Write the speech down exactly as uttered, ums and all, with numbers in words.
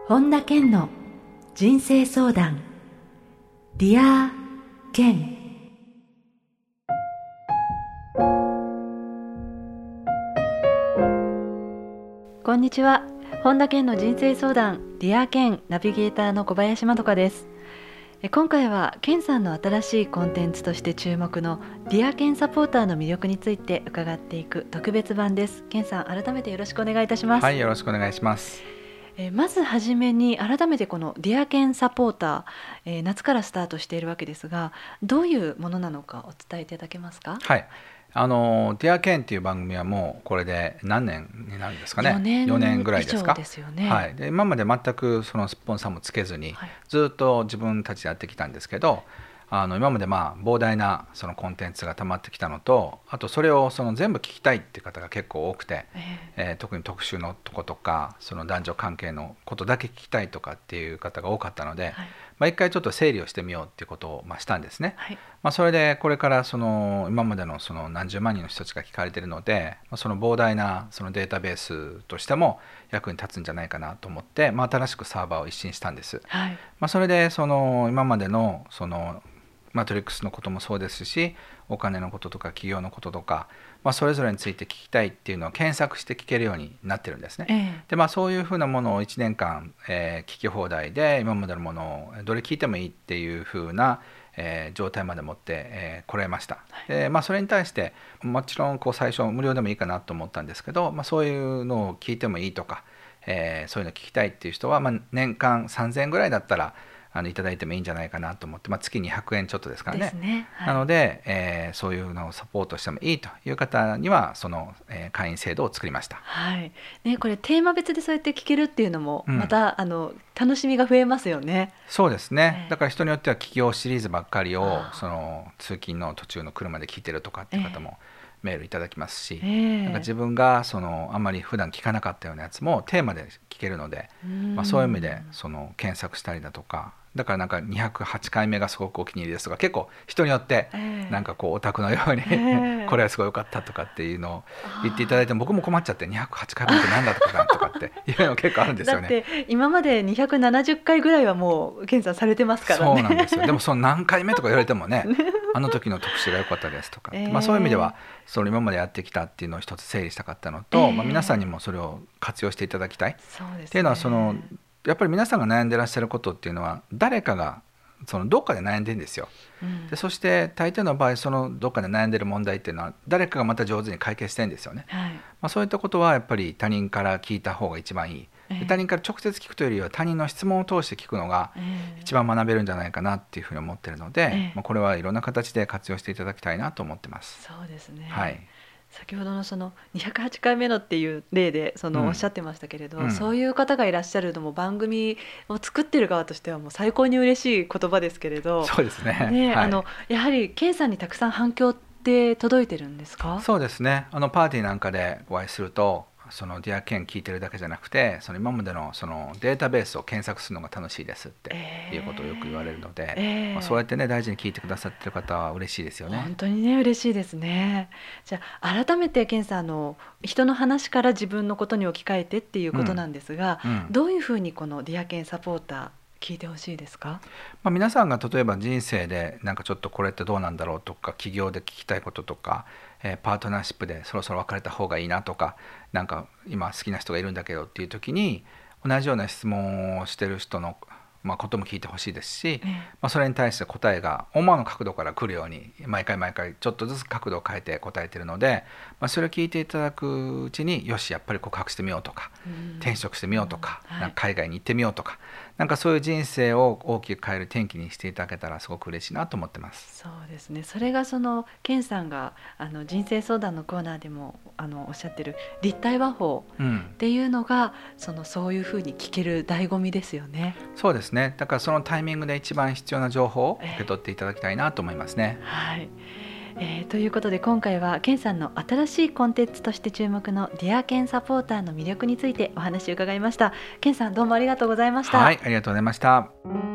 本田健の人生相談ディア健。こんにちは。本田健の人生相談ディア健ナビゲーターの小林まどかです。今回は健さんの新しいコンテンツとして注目のディア健サポーターの魅力について伺っていく特別版です。健さん、改めてよろしくお願いいたします。 はい、よろしくお願いします。 えー、まずはじめに改めてこのディア健サポーター、えー、夏からスタートしているわけですが、どういうものなのかお伝えいただけますか？ はい、あのディア健っていう番組はもうこれで何年になるんですかね。 よねんよねんぐらいですか。 以上ですよね。 はい、で今まで全くそのスポンサーもつけずに、 はい、 ずっと自分たちでやってきたんですけど、あの今までまあ膨大なそのコンテンツが溜まってきたのと、あとそれをその全部聞きたいっていう方が結構多くて、えーえー、特に特集のとことかその男女関係のことだけ聞きたいとかっていう方が多かったので、はい、まあ、一回ちょっと整理をしてみようっていうことをまあしたんですね。はい、まあ、それでこれからその今までのその何十万人の人たちが聞かれているので、まあ、その膨大なそのデータベースとしても役に立つんじゃないかなと思って、まあ、新しくサーバーを一新したんです。はい、まあ、それでその今までのそのマトリックスのこともそうですし、お金のこととか企業のこととか、まあ、それぞれについて聞きたいっていうのを検索して聞けるようになってるんですね。ええ、でまあ、そういうふうなものをいちねんかん、えー、聞き放題で今までのものをどれ聞いてもいいっていうふうな、えー、状態まで持って、えー、こられました。でまあ、それに対してもちろんこう最初無料でもいいかなと思ったんですけど、まあ、そういうのを聞いてもいいとか、えー、そういうの聞きたいっていう人は、まあ、年間さんぜんえんぐらいだったらあのいただいてもいいんじゃないかなと思って、まあ、月にひゃくえんちょっとですから ね, ですね、はい、なので、えー、そういうのをサポートしてもいいという方にはその、えー、会員制度を作りました。 はいね、これテーマ別でそうやって聞けるっていうのもまた、うん、あの楽しみが増えますよね。 そうですね、えー、だから人によっては企業シリーズばっかりをその通勤の途中の車で聞いてるとかっていう方も、えーメールいただきますし、えー、なんか自分がそのあんまり普段聞かなかったようなやつもテーマで聞けるので、まあ、そういう意味でその検索したりだとか、だからなんかにひゃくはちかいめがすごくお気に入りですとか、結構人によってなんかこうオタクのように、えー、これはすごい良かったとかっていうのを言っていただいて、僕も困っちゃって、にひゃくはちかいめって何だとかとかっていうの結構あるんですよね。 だって今までにひゃくななじゅっかいぐらいはもう健さんされてますからね。 そうなんですよ。でもその何回目とか言われてもねあの時の特集が良かったですとか、えーまあ、そういう意味ではその今までやってきたっていうのを一つ整理したかったのと、えーまあ、皆さんにもそれを活用していただきたい、そうですね、っていうのはそのやっぱり皆さんが悩んでらっしゃることっていうのは誰かがそのどっかで悩んでるんですよ。うん、でそして大抵の場合そのどっかで悩んでる問題っていうのは誰かがまた上手に解決してるんですよね。はい、まあ、そういったことはやっぱり他人から聞いた方が一番いい。で他人から直接聞くというよりは他人の質問を通して聞くのが一番学べるんじゃないかなっていうふうに思ってるので、えーまあ、これはいろんな形で活用していただきたいなと思ってます。 そうですね、 はい、 先ほどのそのにひゃくはちかいめのっていう例でそのおっしゃってましたけれど、うん、そういう方がいらっしゃるのも番組を作ってる側としてはもう最高に嬉しい言葉ですけれど。 そうですね、 ね、 はい、 あのやはり健さんにたくさん反響って届いてるんですか？ そうですね、あのパーティーなんかでお会いするとそのディア健聞いてるだけじゃなくて、その今までのそのデータベースを検索するのが楽しいですっていうことをよく言われるので、えーまあ、そうやってね大事に聞いてくださってる方は嬉しいですよね。 本当にね嬉しいですね。じゃあ改めて健さん、あの人の話から自分のことに置き換えてっていうことなんですが、うんうん、どういうふうにこのディア健サポーター聞いてほしいですか？ まあ、皆さんが例えば人生でなんかちょっとこれってどうなんだろうとか、企業で聞きたいこととか、えー、パートナーシップでそろそろ別れた方がいいなとか、なんか今好きな人がいるんだけどっていう時に同じような質問をしてる人のまあ、ことも聞いてほしいですし、まあ、それに対して答えが思わぬ角度から来るように毎回毎回ちょっとずつ角度を変えて答えているので、まあ、それを聞いていただくうちによしやっぱり告白してみようとか、うん、転職してみようとか、うん、なんか海外に行ってみようとか、なんかそういう人生を大きく変える転機にしていただけたらすごく嬉しいなと思ってます。 そうですね、それがその健さんがあの人生相談のコーナーでもあのおっしゃってる立体話法っていうのが、うん、そのそういうふうに聞ける醍醐味ですよね。 そうですね、だからそのタイミングで一番必要な情報を受け取っていただきたいなと思いますね。 えーはいえー、ということで今回は健さんの新しいコンテンツとして注目のディア健サポーターの魅力についてお話を伺いました。健さんどうもありがとうございました。 はい、ありがとうございました。